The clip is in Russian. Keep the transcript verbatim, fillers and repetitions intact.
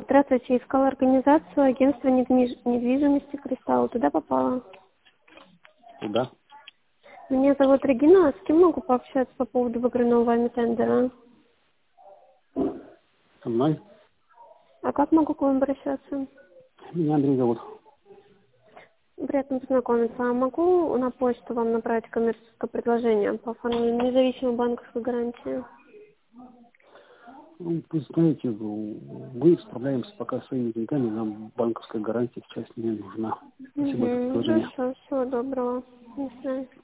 Здравствуйте, искала организацию агентства недвиж- недвижимости «Кристалл». Туда попала. Да. Меня зовут Регина. А с кем могу пообщаться по поводу выигранного вами тендера? Со мной. А как могу к вам обращаться? Меня Андрей зовут. Приятно познакомиться. А могу на почту вам направить коммерческое предложение по оформлению независимой банковской гарантии? Ну, вы знаете, мы справляемся пока своими деньгами, нам банковская гарантия сейчас не нужна. Спасибо за Угу, предложение. хорошо, всего доброго. До свидания.